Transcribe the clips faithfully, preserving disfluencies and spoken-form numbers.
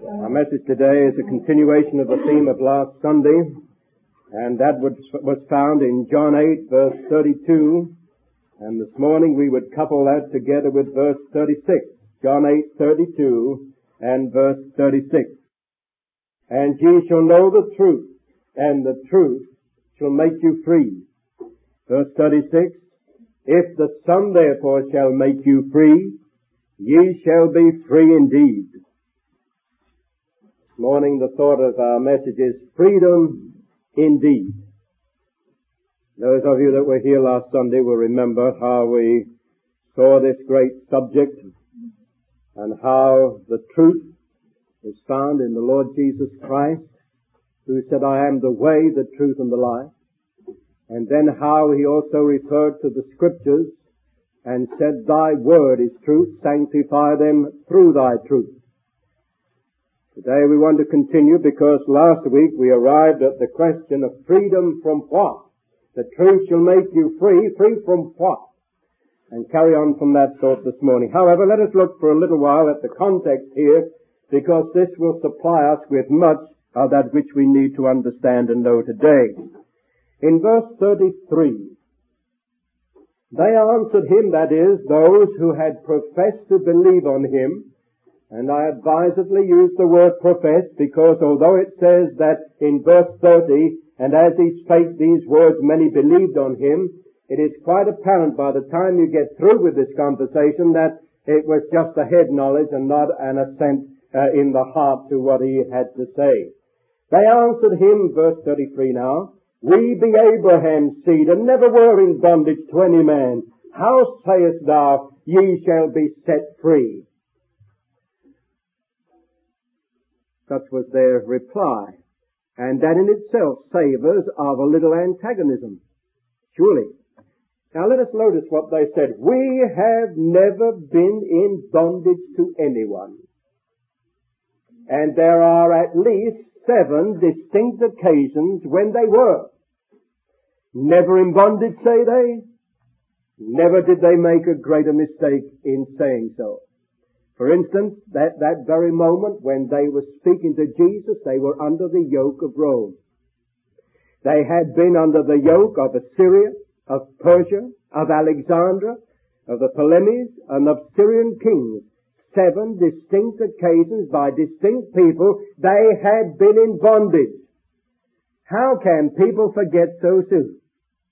Our message today is a continuation of the theme of last Sunday, and that was found in John eight, verse thirty-two, and this morning we would couple that together with verse thirty-six. John eight, thirty-two and verse thirty-six. And ye shall know the truth, and the truth shall make you free. Verse thirty-six, if the Son therefore shall make you free, ye shall be free indeed. This morning the thought of our message is freedom indeed. Those of you that were here last Sunday will remember how we saw this great subject and how the truth is found in the Lord Jesus Christ, who said, I am the way, the truth, and the life. And then how he also referred to the Scriptures and said, thy word is truth, sanctify them through thy truth. Today we want to continue because last week we arrived at the question of freedom from what? The truth shall make you free. Free from what? And carry on from that thought this morning. However, let us look for a little while at the context here, because this will supply us with much of that which we need to understand and know today. In verse thirty-three, they answered him, that is, those who had professed to believe on him, and I advisedly use the word profess because although it says that in verse thirty, and as he spake these words many believed on him, it is quite apparent by the time you get through with this conversation that it was just a head knowledge and not an assent uh, in the heart to what he had to say. They answered him, verse thirty-three now, we be Abraham's seed and never were in bondage to any man. How sayest thou, ye shall be set free? Such was their reply. And that in itself savours of a little antagonism. Surely. Now let us notice what they said. We have never been in bondage to anyone. And there are at least seven distinct occasions when they were. Never in bondage, say they. Never did they make a greater mistake in saying so. For instance, that, that very moment when they were speaking to Jesus, they were under the yoke of Rome. They had been under the yoke of Assyria, of Persia, of Alexandria, of the Ptolemies, and of Syrian kings. Seven distinct occasions by distinct people, they had been in bondage. How can people forget so soon?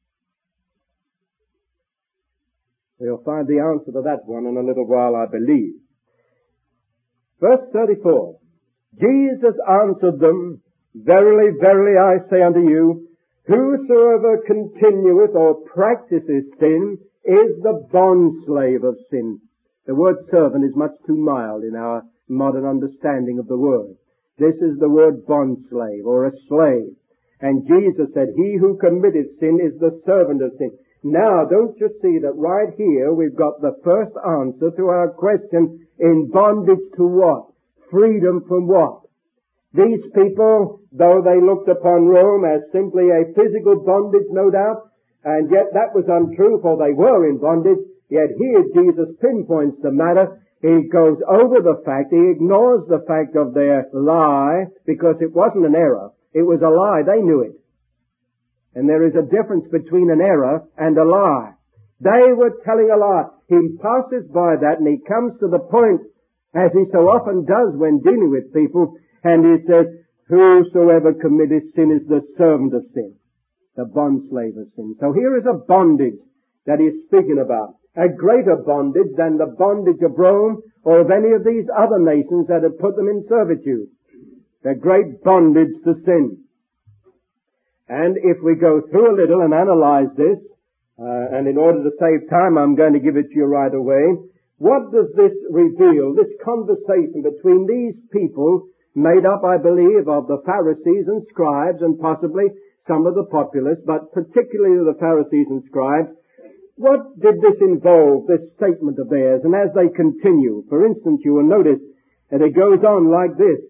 We'll find the answer to that one in a little while, I believe. Verse thirty-four, Jesus answered them, verily, verily, I say unto you, whosoever continueth or practices sin is the bondslave of sin. The word servant is much too mild in our modern understanding of the word. This is the word bondslave or a slave. And Jesus said, he who committeth sin is the servant of sin. Now, don't you see that right here we've got the first answer to our question, in bondage to what? Freedom from what? These people, though they looked upon Rome as simply a physical bondage, no doubt, and yet that was untrue, for they were in bondage, yet here Jesus pinpoints the matter. He goes over the fact, he ignores the fact of their lie, because it wasn't an error. It was a lie, they knew it. And there is a difference between an error and a lie. They were telling a lie. He passes by that and he comes to the point, as he so often does when dealing with people, and he says, whosoever committeth sin is the servant of sin, the bondslave of sin. So here is a bondage that he's speaking about. A greater bondage than the bondage of Rome or of any of these other nations that had put them in servitude. The great bondage to sin. And if we go through a little and analyze this, uh, and in order to save time, I'm going to give it to you right away. What does this reveal? This conversation between these people, made up, I believe, of the Pharisees and scribes, and possibly some of the populace, but particularly the Pharisees and scribes. What did this involve, this statement of theirs? And as they continue, for instance, you will notice that it goes on like this.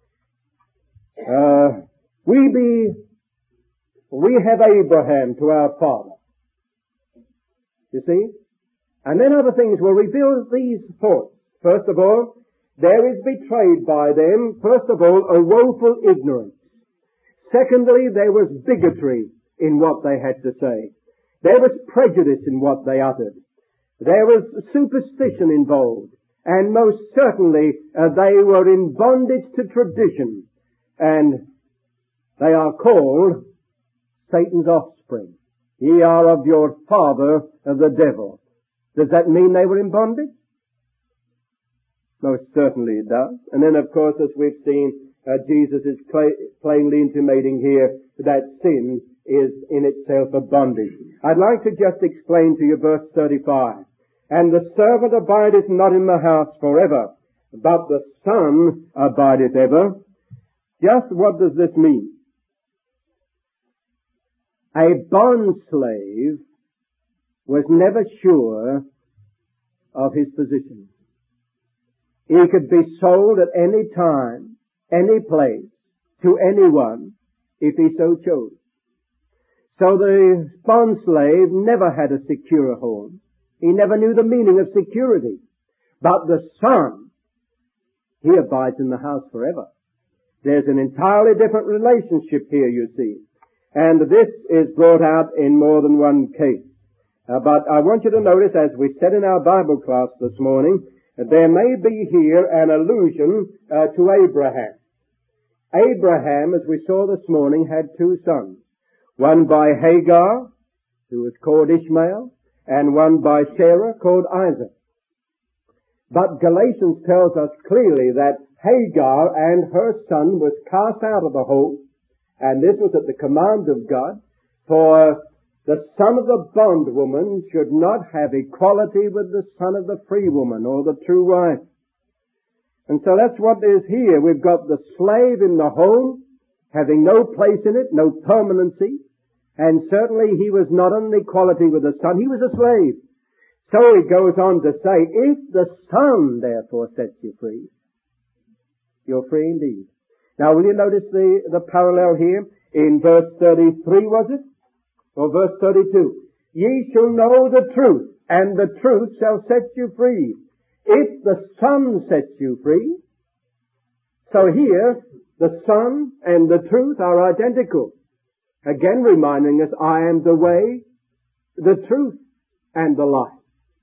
Uh, we be We have Abraham to our father. You see? And then other things will reveal these thoughts. First of all, there is betrayed by them, first of all, a woeful ignorance. Secondly, there was bigotry in what they had to say. There was prejudice in what they uttered. There was superstition involved. And most certainly, uh, they were in bondage to tradition. And they are called Satan's offspring. Ye are of your father, the devil. Does that mean they were in bondage? Most certainly it does. And then, of course, as we've seen, uh, Jesus is pla- plainly intimating here that sin is in itself a bondage. I'd like to just explain to you verse thirty-five. And the servant abideth not in the house forever, but the Son abideth ever. Just what does this mean? A bondslave was never sure of his position. He could be sold at any time, any place, to anyone, if he so chose. So the bondslave never had a secure home. He never knew the meaning of security. But the Son, he abides in the house forever. There's an entirely different relationship here, you see. And this is brought out in more than one case. Uh, but I want you to notice, as we said in our Bible class this morning, there may be here an allusion uh, to Abraham. Abraham, as we saw this morning, had two sons. One by Hagar, who was called Ishmael, and one by Sarah, called Isaac. But Galatians tells us clearly that Hagar and her son was cast out of the home, and this was at the command of God, for the son of the bondwoman should not have equality with the son of the free woman, or the true wife. And so that's what is here. We've got the slave in the home, having no place in it, no permanency, and certainly he was not on equality with the son. He was a slave. So he goes on to say, if the Son therefore sets you free, you're free indeed. Now will you notice the, the parallel here in verse thirty-three, was it? Or verse thirty-two. Ye shall know the truth, and the truth shall set you free. If the Son sets you free, so here the Son and the truth are identical. Again reminding us, I am the way, the truth, and the life.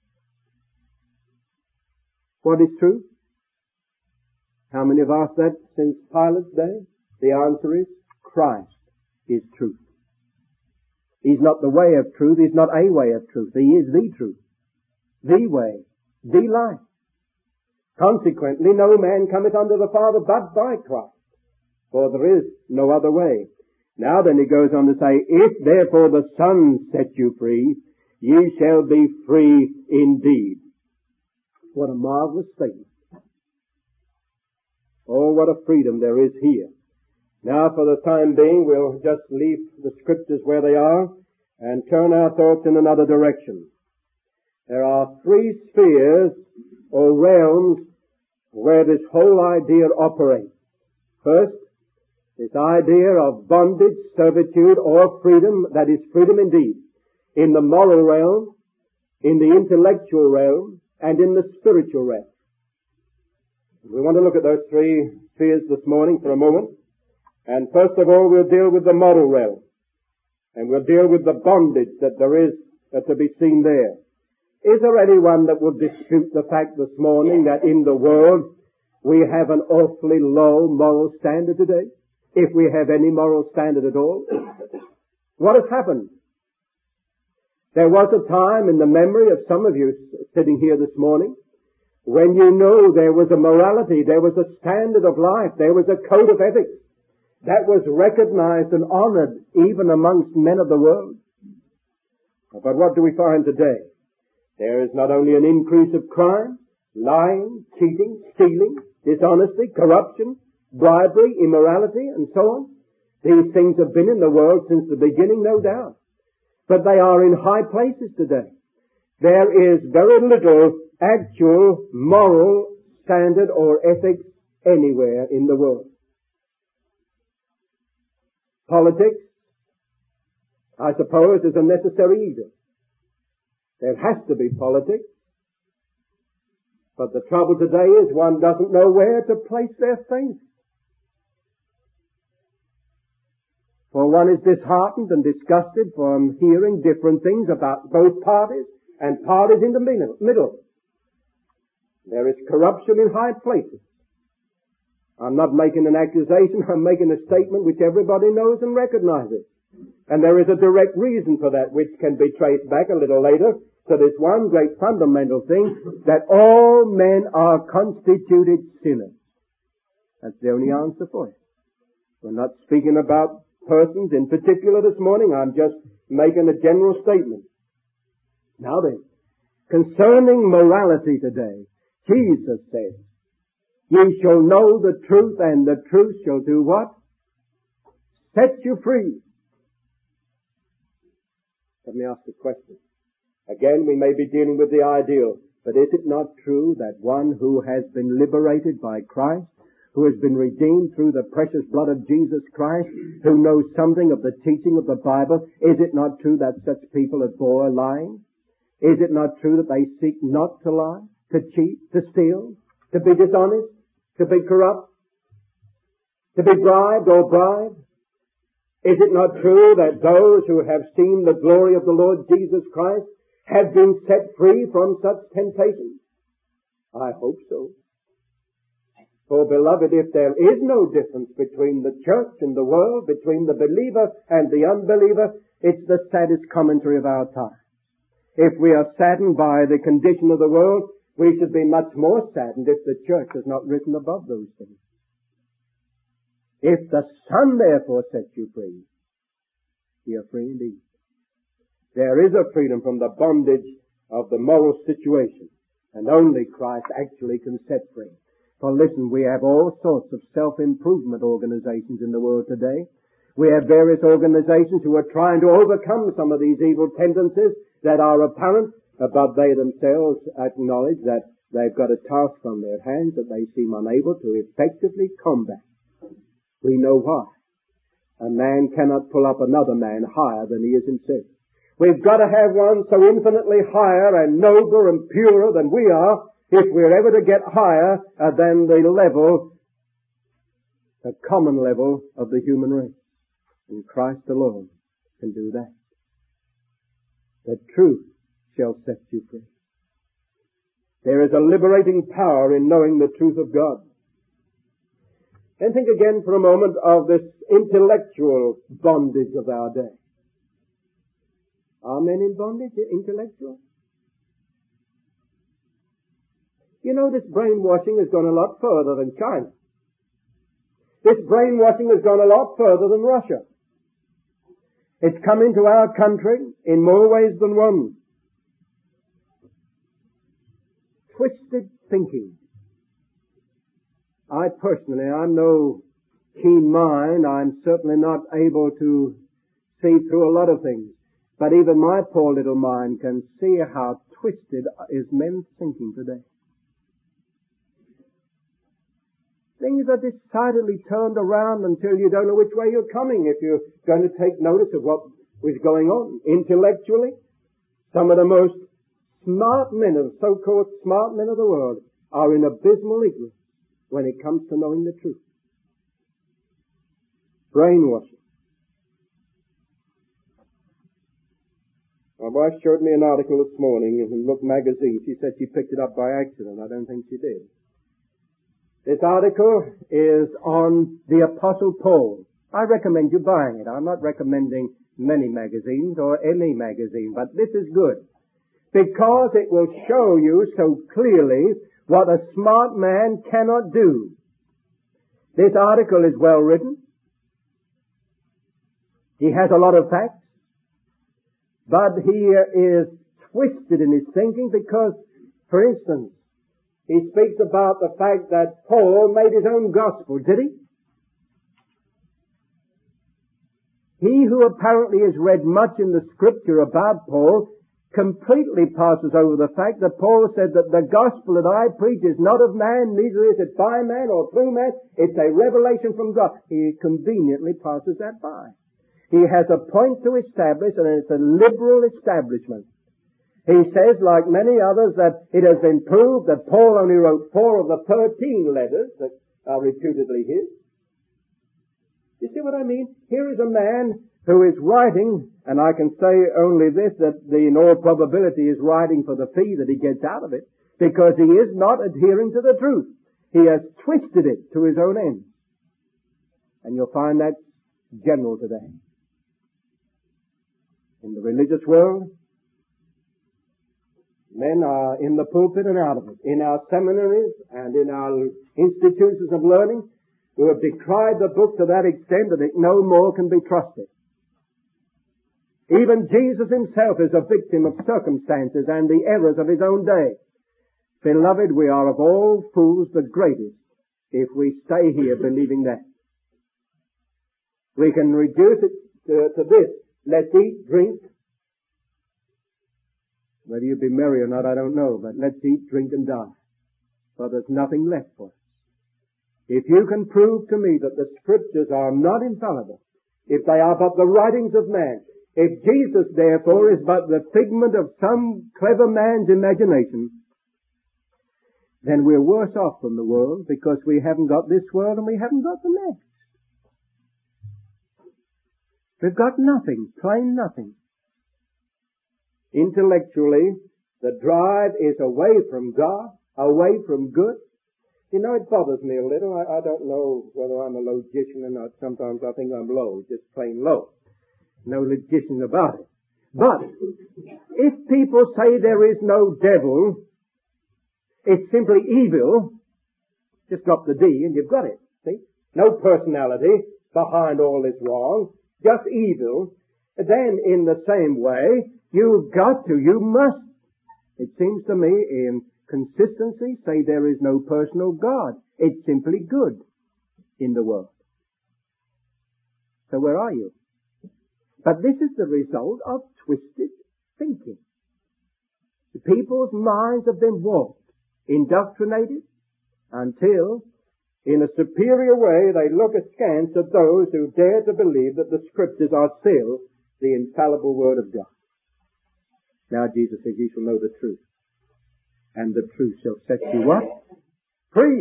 What is truth? How many have asked that since Pilate's day? The answer is, Christ is truth. He's not the way of truth, He's not a way of truth. He is the truth, the way, the life. Consequently, no man cometh unto the Father but by Christ, for there is no other way. Now then he goes on to say, if therefore the Son set you free, ye shall be free indeed. What a marvelous statement. Oh, what a freedom there is here. Now for the time being, we'll just leave the Scriptures where they are and turn our thoughts in another direction. There are three spheres or realms where this whole idea operates. First, this idea of bondage, servitude, or freedom, that is freedom indeed, in the moral realm, in the intellectual realm, and in the spiritual realm. We want to look at those three spheres this morning for a moment. And first of all, we'll deal with the moral realm. And we'll deal with the bondage that there is uh, to be seen there. Is there anyone that will dispute the fact this morning that in the world we have an awfully low moral standard today? If we have any moral standard at all? What has happened? There was a time in the memory of some of you sitting here this morning when you know there was a morality, there was a standard of life, there was a code of ethics that was recognized and honored even amongst men of the world. But what do we find today? There is not only an increase of crime, lying, cheating, stealing, dishonesty, corruption, bribery, immorality, and so on. These things have been in the world since the beginning, no doubt. But they are in high places today. There is very little actual moral standard or ethics anywhere in the world. Politics, I suppose, is a necessary evil. There has to be politics. But the trouble today is one doesn't know where to place their faith. For one is disheartened and disgusted from hearing different things about both parties and parties in the middle. There is corruption in high places. I'm not making an accusation, I'm making a statement which everybody knows and recognizes. And there is a direct reason for that which can be traced back a little later to this one great fundamental thing, that all men are constituted sinners. That's the only answer for it. We're not speaking about persons in particular this morning, I'm just making a general statement. Now then, concerning morality today, Jesus says, "Ye shall know the truth, and the truth shall do what? Set you free." Let me ask a question. Again, we may be dealing with the ideal, but is it not true that one who has been liberated by Christ, who has been redeemed through the precious blood of Jesus Christ, who knows something of the teaching of the Bible, is it not true that such people abhor lying? Is it not true that they seek not to lie, to cheat, to steal, to be dishonest, to be corrupt, to be bribed or bribed? Is it not true that those who have seen the glory of the Lord Jesus Christ have been set free from such temptations? I hope so. For, beloved, if there is no difference between the church and the world, between the believer and the unbeliever, it's the saddest commentary of our time. If we are saddened by the condition of the world, we should be much more saddened if the church has not risen above those things. If the Son therefore sets you free, you are free indeed. There is a freedom from the bondage of the moral situation, and only Christ actually can set free. For listen, we have all sorts of self-improvement organizations in the world today. We have various organizations who are trying to overcome some of these evil tendencies that are apparent, but they themselves acknowledge that they've got a task on their hands that they seem unable to effectively combat. We know why. A man cannot pull up another man higher than he is himself. We've got to have one so infinitely higher and nobler and purer than we are, if we're ever to get higher uh, than the level, the common level of the human race. And Christ alone can do that. The truth shall set you free. There is a liberating power in knowing the truth of God. And think again for a moment of this intellectual bondage of our day. Are men in bondage, intellectual? You know, this brainwashing has gone a lot further than China. This brainwashing has gone a lot further than Russia. It's come into our country in more ways than one. Twisted thinking. I personally, I'm no keen mind. I'm certainly not able to see through a lot of things. But even my poor little mind can see how twisted is men's thinking today. Things are decidedly turned around until you don't know which way you're coming if you're going to take notice of what is going on. Intellectually, some of the most smart men, of so-called smart men of the world, are in abysmal ignorance when it comes to knowing the truth. Brainwashing. My wife showed me an article this morning in Look magazine. She said she picked it up by accident. I don't think she did. This article is on the Apostle Paul. I recommend you buying it. I'm not recommending many magazines or any magazine, but this is good because it will show you so clearly what a smart man cannot do. This article is well written. He has a lot of facts, but he is twisted in his thinking because, for instance, he speaks about the fact that Paul made his own gospel. Did he? He who apparently has read much in the scripture about Paul completely passes over the fact that Paul said that the gospel that I preach is not of man, neither is it by man or through man. It's a revelation from God. He conveniently passes that by. He has a point to establish, and it's a liberal establishment. He says, like many others, that it has been proved that Paul only wrote four of the thirteen letters that are reputedly his. You see what I mean? Here is a man who is writing, and I can say only this, that the, in all probability is writing for the fee that he gets out of it, because he is not adhering to the truth. He has twisted it to his own end. And you'll find that general today. In the religious world, men are in the pulpit and out of it, in our seminaries and in our institutions of learning, who have decried the book to that extent that it no more can be trusted. Even Jesus himself is a victim of circumstances and the errors of his own day. Beloved, we are of all fools the greatest if we stay here believing that. We can reduce it to, to this. Let's eat, drink. Whether you be merry or not, I don't know, but let's eat, drink, and die. For there's nothing left for us. If you can prove to me that the Scriptures are not infallible, if they are but the writings of man, if Jesus, therefore, is but the figment of some clever man's imagination, then we're worse off from the world because we haven't got this world and we haven't got the next. We've got nothing, plain nothing. Intellectually, the drive is away from God, away from good. You know, it bothers me a little. I, I don't know whether I'm a logician or not. Sometimes I think I'm low, just plain low. No logician about it. But if people say there is no devil, it's simply evil, just drop the D and you've got it. See? No personality behind all this wrong, just evil. Then in the same way, you've got to, you must, it seems to me, in consistency, say there is no personal God. It's simply good in the world. So where are you? But this is the result of twisted thinking. The people's minds have been warped, indoctrinated, until in a superior way they look askance at those who dare to believe that the Scriptures are still the infallible Word of God. Now Jesus says, "You shall know the truth, and the truth shall set you what? Free."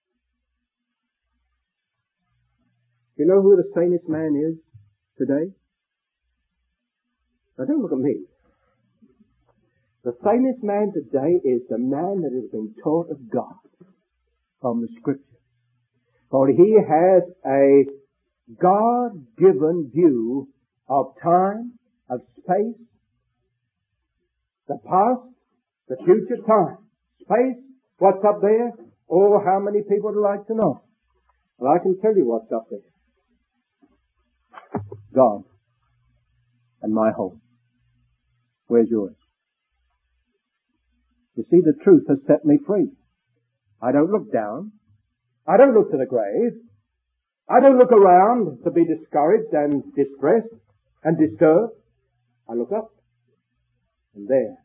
You know who the sanest man is today? Now don't look at me. The sanest man today is the man that has been taught of God from the Scripture. For he has a God-given view of time, of space, the past, the future, time, space, what's up there? Oh, how many people would like to know? Well, I can tell you what's up there. God and my home. Where's yours? You see, the truth has set me free. I don't look down. I don't look to the grave. I don't look around to be discouraged and distressed and disturbed. I look up. And there,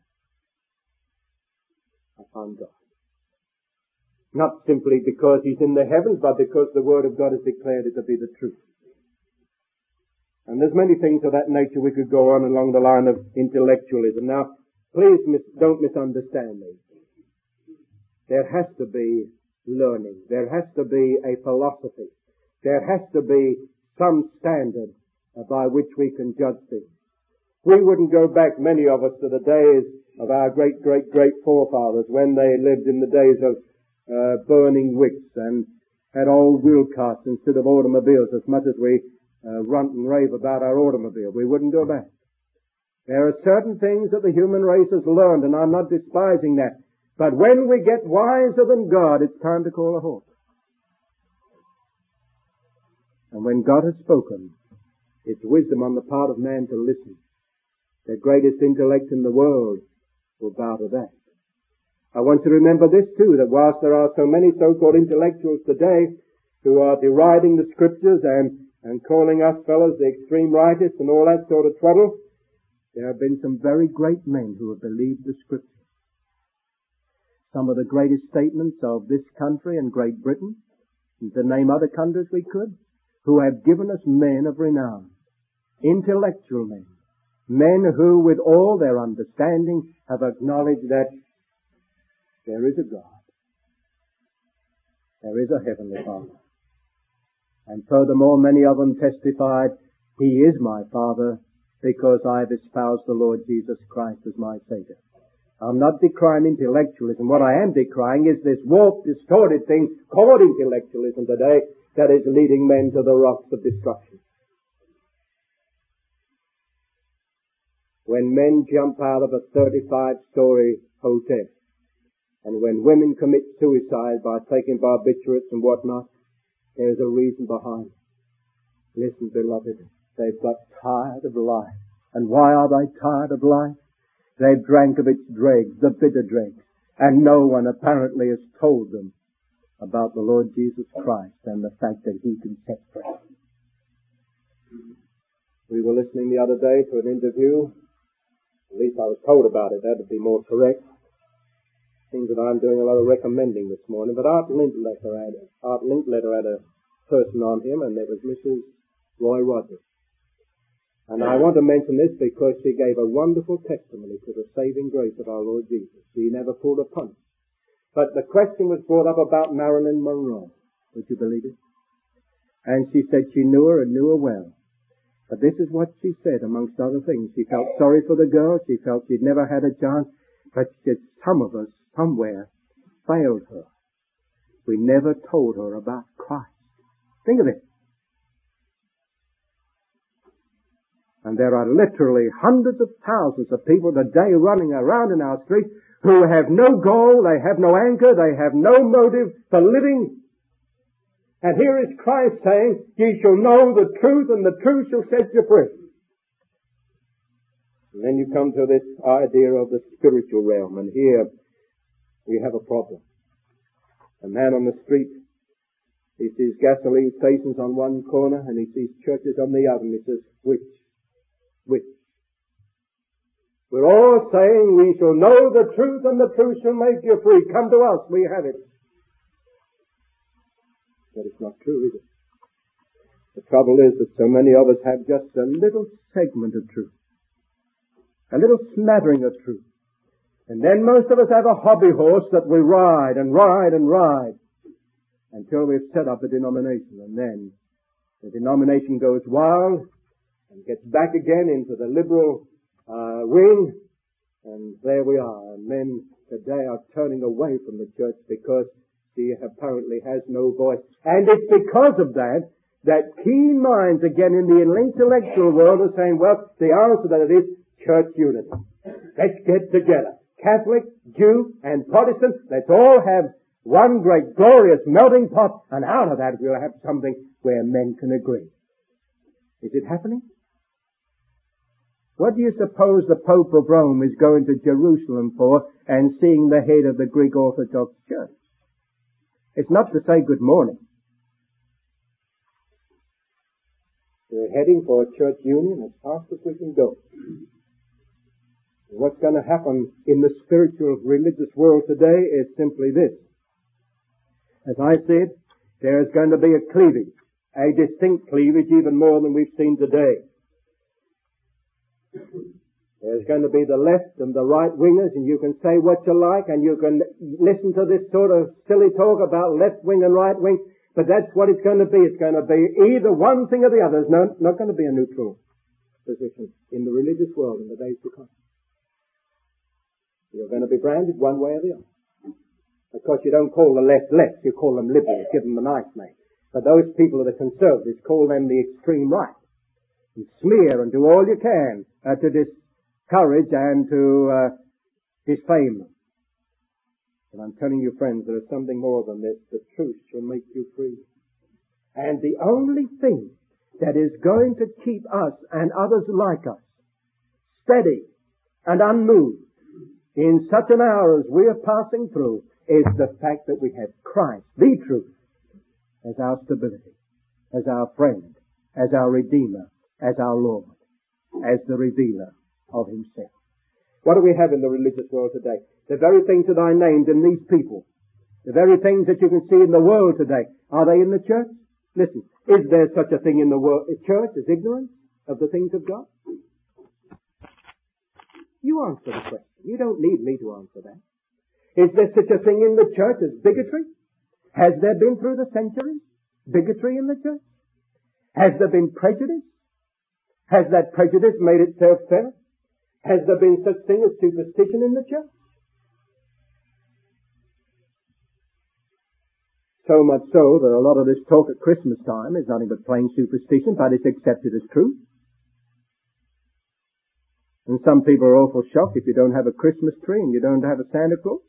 I find God. Not simply because He's in the heavens, but because the Word of God has declared it to be the truth. And there's many things of that nature we could go on along the line of intellectualism. Now, please mis- don't misunderstand me. There has to be learning. There has to be a philosophy. There has to be some standard by which we can judge things. We wouldn't go back, many of us, to the days of our great, great, great forefathers when they lived in the days of uh, burning wicks and had old wheel carts instead of automobiles, as much as we uh, runt and rave about our automobile. We wouldn't go back. There are certain things that the human race has learned, and I'm not despising that. But when we get wiser than God, it's time to call a halt. And when God has spoken, it's wisdom on the part of man to listen. The greatest intellect in the world will bow to that. I want you to remember this too, that whilst there are so many so-called intellectuals today who are deriding the Scriptures and, and calling us fellows the extreme rightists and all that sort of trouble, there have been some very great men who have believed the Scriptures. Some of the greatest statements of this country and Great Britain, and to name other countries we could, who have given us men of renown, intellectual men, Men who, with all their understanding, have acknowledged that there is a God. There is a Heavenly Father. And furthermore, many of them testified, He is my Father because I have espoused the Lord Jesus Christ as my Savior. I'm not decrying intellectualism. What I am decrying is this warped, distorted thing called intellectualism today that is leading men to the rocks of destruction. When men jump out of a thirty-five story hotel, and when women commit suicide by taking barbiturates and whatnot, there's a reason behind it. Listen, beloved, they've got tired of life. And why are they tired of life? They've drank of its dregs, the bitter dregs, and no one apparently has told them about the Lord Jesus Christ and the fact that He can set free. We were listening the other day to an interview. At least I was told about it. That would be more correct. Seems that I'm doing a lot of recommending this morning. But Art Linkletter had, Art Linkletter had a person on him, and it was Missus Roy Rogers. And I want to mention this because she gave a wonderful testimony to the saving grace of our Lord Jesus. She never pulled a punch. But the question was brought up about Marilyn Monroe. Would you believe it? And she said she knew her and knew her well. But this is what she said, amongst other things. She felt sorry for the girl. She felt she'd never had a chance. But she said some of us, somewhere, failed her. We never told her about Christ. Think of it. And there are literally hundreds of thousands of people today running around in our streets who have no goal, they have no anchor, they have no motive for living. And here is Christ saying, ye shall know the truth, and the truth shall set you free. And then you come to this idea of the spiritual realm, and here we have a problem. A man on the street, he sees gasoline stations on one corner, and he sees churches on the other, and he says, which? Which? We're all saying we shall know the truth and the truth shall make you free. Come to us, we have it. But it's not true, is it? The trouble is that so many of us have just a little segment of truth. A little smattering of truth. And then most of us have a hobby horse that we ride and ride and ride until we've set up a denomination. And then the denomination goes wild and gets back again into the liberal uh, wing, and there we are. And men today are turning away from the church because she apparently has no voice. And it's because of that that keen minds again in the intellectual world are saying, well, the answer to that is church unity. Let's get together. Catholic, Jew, and Protestant, let's all have one great glorious melting pot, and out of that we'll have something where men can agree. Is it happening? What do you suppose the Pope of Rome is going to Jerusalem for and seeing the head of the Greek Orthodox Church? It's not to say good morning. We're heading for a church union as fast as we can go. What's going to happen in the spiritual religious world today is simply this. As I said, there is going to be a cleavage, a distinct cleavage even more than we've seen today. There's going to be the left and the right wingers, and you can say what you like, and you can listen to this sort of silly talk about left wing and right wing, but that's what it's going to be. It's going to be either one thing or the other. There's no, not going to be a neutral position in the religious world in the days to come. You're going to be branded one way or the other. Of course, you don't call the left left, you call them liberals, give them a nice name. But those people that are conservatives call them the extreme right. And smear and do all you can uh, to discourage and to uh, defame them. And I'm telling you, friends, there is something more than this. The truth shall make you free. And the only thing that is going to keep us and others like us steady and unmoved in such an hour as we are passing through is the fact that we have Christ, the truth, as our stability, as our friend, as our Redeemer, as our Lord, as the revealer of Himself. What do we have in the religious world today? The very things that I named in these people, the very things that you can see in the world today, are they in the church? Listen, is there such a thing in the world, church as ignorance of the things of God? You answer the question. You don't need me to answer that. Is there such a thing in the church as bigotry? Has there been through the centuries bigotry in the church? Has there been prejudice? Has that prejudice made itself felt? Has there been such thing as superstition in the church? So much so that a lot of this talk at Christmas time is nothing but plain superstition, but it's accepted as truth. And some people are awful shocked if you don't have a Christmas tree and you don't have a Santa Claus.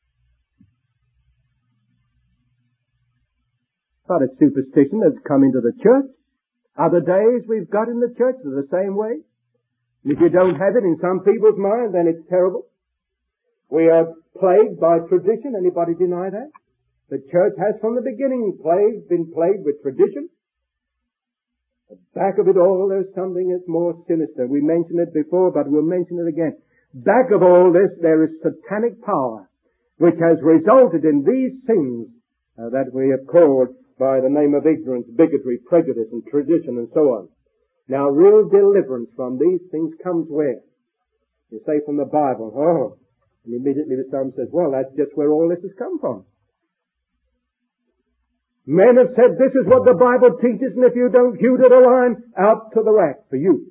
But it's superstition that's come into the church. Other days we've got in the church are the same way. And if you don't have it in some people's mind, then it's terrible. We are plagued by tradition. Anybody deny that? The church has from the beginning plagued, been plagued with tradition. At the back of it all, there's something that's more sinister. We mentioned it before, but we'll mention it again. Back of all this, there is satanic power, which has resulted in these sins uh, that we have called by the name of ignorance, bigotry, prejudice, and tradition, and so on. Now, real deliverance from these things comes where? You say from the Bible, oh, and immediately the psalm says, well, that's just where all this has come from. Men have said, this is what the Bible teaches, and if you don't hew to the line, out to the rack for you.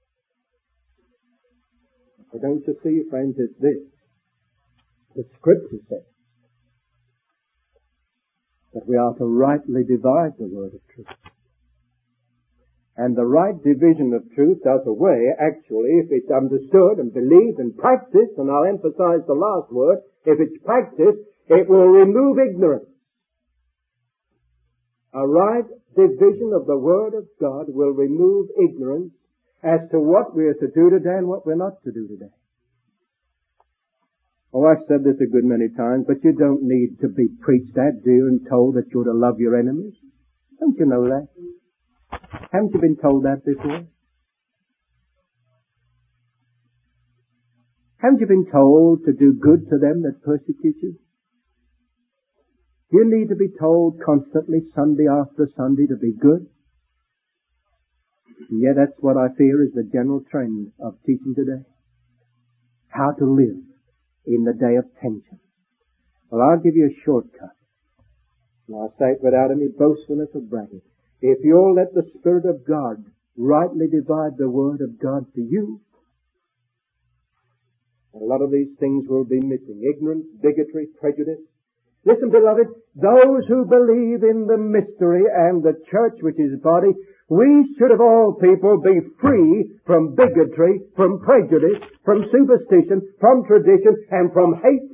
But don't you see, friends, it's this. The Scripture says that we are to rightly divide the word of truth. And the right division of truth does away, actually, if it's understood and believed and practiced, and I'll emphasize the last word, if it's practiced, it will remove ignorance. A right division of the Word of God will remove ignorance as to what we are to do today and what we're not to do today. Oh, I've said this a good many times, but you don't need to be preached at, do you, and told that you're to love your enemies. Don't you know that? Haven't you been told that before? Haven't you been told to do good to them that persecute you? You need to be told constantly, Sunday after Sunday, to be good. And yet that's what I fear is the general trend of teaching today. How to live in the day of tension. Well, I'll give you a shortcut. And I'll say it without any boastfulness or bragging. If you'll let the Spirit of God rightly divide the Word of God to you, a lot of these things will be missing. Ignorance, bigotry, prejudice. Listen, beloved, those who believe in the mystery and the church which is body, we should of all people be free from bigotry, from prejudice, from superstition, from tradition, and from hate.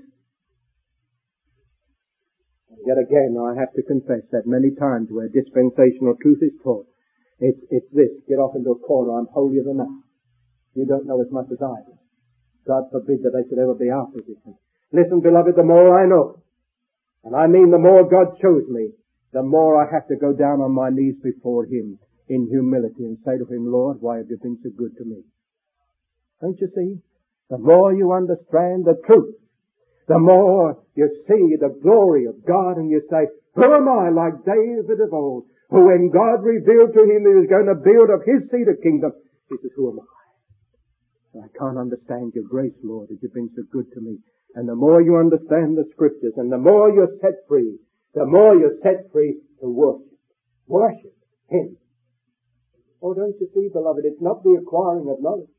Yet again, I have to confess that many times where dispensational truth is taught, it's, it's this, get off into a corner, I'm holier than thou. You don't know as much as I do. God forbid that they should ever be our position. Listen, beloved, the more I know, and I mean the more God shows me, the more I have to go down on my knees before Him in humility and say to Him, Lord, why have you been so good to me? Don't you see? The more you understand the truth, the more you see the glory of God, and you say, who am I like David of old, who when God revealed to him he was going to build up his seat of kingdom, he says, who am I? I can't understand your grace, Lord, that you've been so good to me. And the more you understand the Scriptures, and the more you're set free, the more you're set free to worship. Worship Him. Oh, don't you see, beloved, it's not the acquiring of knowledge.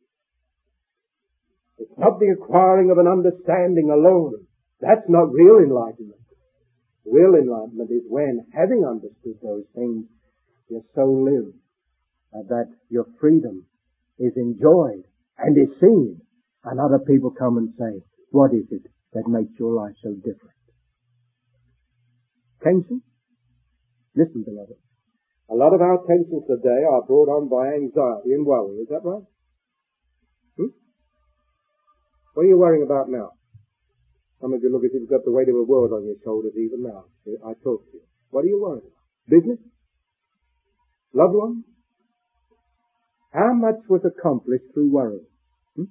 It's not the acquiring of an understanding alone. That's not real enlightenment. Real enlightenment is when, having understood those things, you so live uh, that your freedom is enjoyed and is seen, and other people come and say, what is it that makes your life so different? Tension? Listen, beloved. A lot of our tensions today are brought on by anxiety and worry. Is that right? Hmm? What are you worrying about now? Some of you look as if you've got the weight of a world on your shoulders even now. I talk to you. What are you worried about? Business? Loved ones? How much was accomplished through worry? Hmm?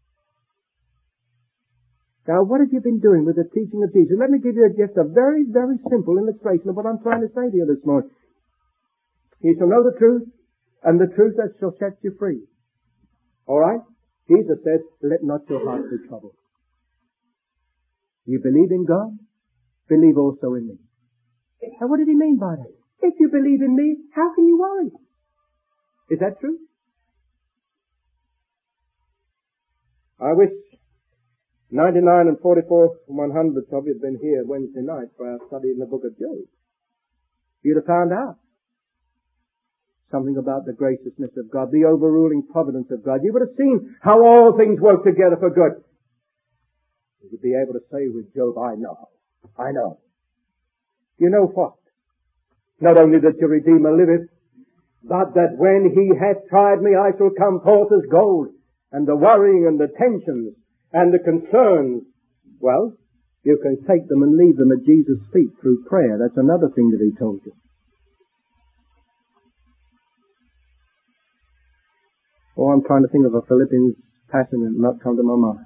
Now, what have you been doing with the teaching of Jesus? Let me give you just a very, very simple illustration of what I'm trying to say to you this morning. You shall know the truth, and the truth that shall set you free. All right? Jesus said, let not your heart be troubled. You believe in God, believe also in me. And what did he mean by that? If you believe in me, how can you worry? Is that true? I wish ninety-nine and forty-four one hundredths of you had been here Wednesday night for our study in the book of Job. You'd have found out something about the graciousness of God, the overruling providence of God. You would have seen how all things work together for good. You'd be able to say with Job, I know, I know. You know what? Not only that your Redeemer liveth, but that when he hath tried me, I shall come forth as gold. And the worrying and the tensions and the concerns, well, you can take them and leave them at Jesus' feet through prayer. That's another thing that he told you. Oh, I'm trying to think of a Philippians passage and not come to my mind.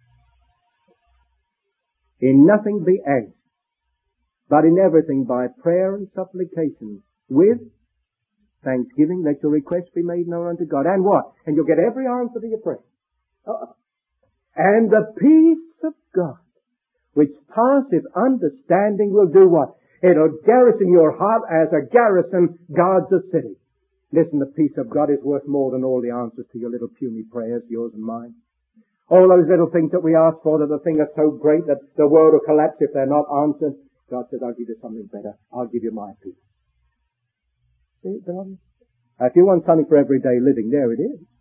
In nothing be anxious, but in everything by prayer and supplication, with thanksgiving, let your requests be made known unto God. And what? And you'll get every answer to your prayer. Uh-uh. And the peace of God, which passeth understanding, will do what? It'll garrison your heart as a garrison guards a city. Listen, the peace of God is worth more than all the answers to your little puny prayers, yours and mine. All those little things that we ask for, that the thing is so great that the world will collapse if they're not answered. God says, I'll give you something better. I'll give you my peace. See it, beloved? If you want something for everyday living, there it is.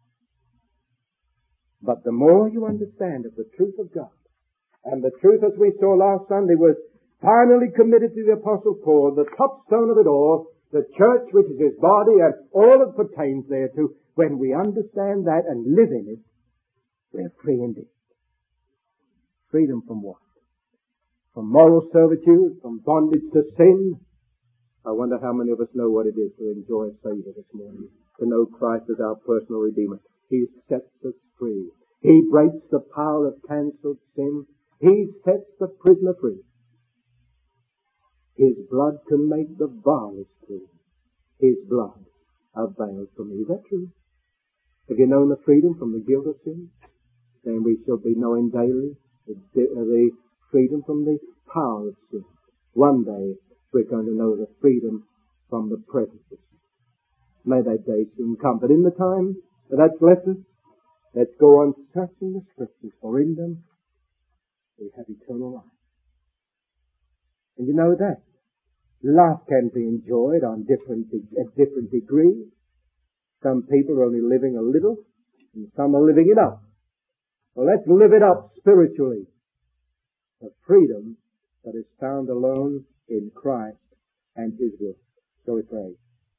But the more you understand of the truth of God, and the truth, as we saw last Sunday, was finally committed to the Apostle Paul, the top stone of it all, the church, which is his body, and all that pertains thereto, when we understand that and live in it, we're free indeed. Freedom from what? From moral servitude, from bondage to sin. I wonder how many of us know what it is to enjoy a Savior this morning, to know Christ as our personal Redeemer. He sets us free. He breaks the power of cancelled sin. He sets the prisoner free. His blood can make the vilest clean. His blood avails for me. Is that true? Have you known the freedom from the guilt of sin? Then we shall be knowing daily the, the freedom from the power of sin. One day we're going to know the freedom from the presence of sin. May that day soon come. But in the time that's left us, let's go on searching the Scriptures, for in them we have eternal life. And you know that life can be enjoyed on different de- at different degrees. Some people are only living a little, and some are living it up. Well, let's live it up spiritually. The freedom that is found alone in Christ and His will. So we pray.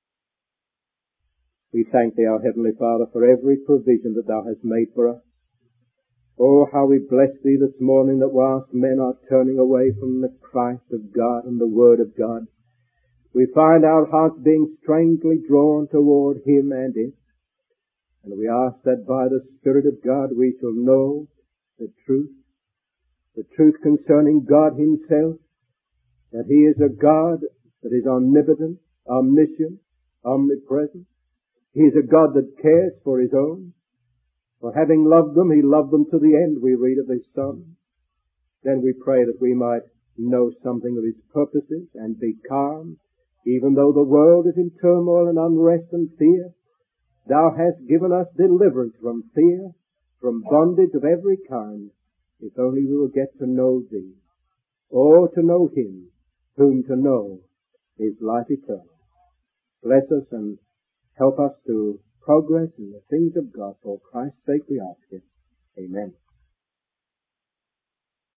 We thank Thee, our Heavenly Father, for every provision that Thou hast made for us. Oh, how we bless Thee this morning that whilst men are turning away from the Christ of God and the Word of God, we find our hearts being strangely drawn toward Him and it. And we ask that by the Spirit of God we shall know the truth, the truth concerning God Himself, that He is a God that is omnipotent, omniscient, omnipresent. He is a God that cares for His own. For having loved them, He loved them to the end, we read of His Son. Then we pray that we might know something of His purposes and be calm, even though the world is in turmoil and unrest and fear. Thou hast given us deliverance from fear, from bondage of every kind, if only we will get to know Thee, or to know Him, whom to know is life eternal. Bless us and help us to progress in the things of God. For Christ's sake we ask it. Amen.